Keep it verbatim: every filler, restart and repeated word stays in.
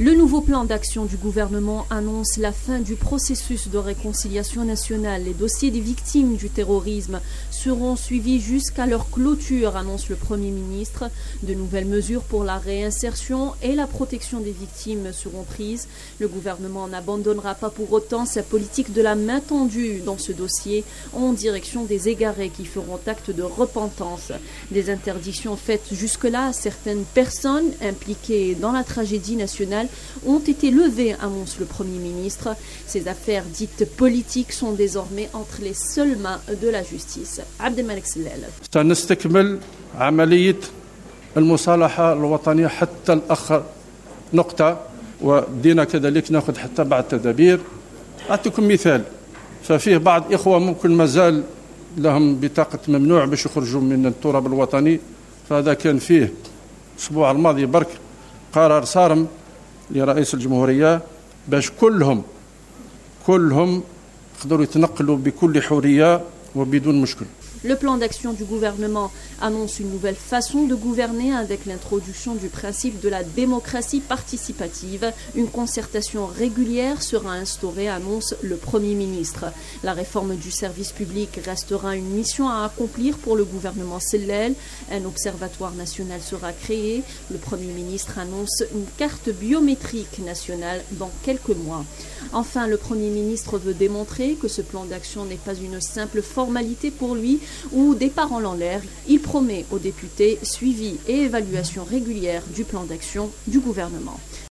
Le nouveau plan d'action du gouvernement annonce la fin du processus de réconciliation nationale. Les dossiers des victimes du terrorisme seront suivis jusqu'à leur clôture, annonce le Premier ministre. De nouvelles mesures pour la réinsertion et la protection des victimes seront prises. Le gouvernement n'abandonnera pas pour autant sa politique de la main tendue dans ce dossier en direction des égarés qui feront acte de repentance. Des interdictions faites jusque-là à certaines personnes impliquées dans la tragédie nationale ont été levées, annonce le Premier ministre. Ces affaires dites politiques sont désormais entre les seules mains de la justice. Abdelmalek Sellal. سنستكمل عملية المصالحة الوطنية حتى الآخر نقطة ودينا كذلك نأخذ حتى بعد تدابير. أعطيكم مثال ففيه بعض إخوة ممكن مازال لهم بطاقة ممنوع باش يخرجوا من التراب الوطني، فهذا كان فيه الأسبوع الماضي برك قرار صارم لرئيس الجمهورية باش كلهم كلهم يقدروا يتنقلوا بكل حرية وبدون مشكل. Le plan d'action du gouvernement annonce une nouvelle façon de gouverner avec l'introduction du principe de la démocratie participative. Une concertation régulière sera instaurée, annonce le Premier ministre. La réforme du service public restera une mission à accomplir pour le gouvernement Sellal. Un observatoire national sera créé. Le Premier ministre annonce une carte biométrique nationale dans quelques mois. Enfin, le Premier ministre veut démontrer que ce plan d'action n'est pas une simple formalité pour lui ou des paroles en l'air. Il promet aux députés suivi et évaluation régulière du plan d'action du gouvernement.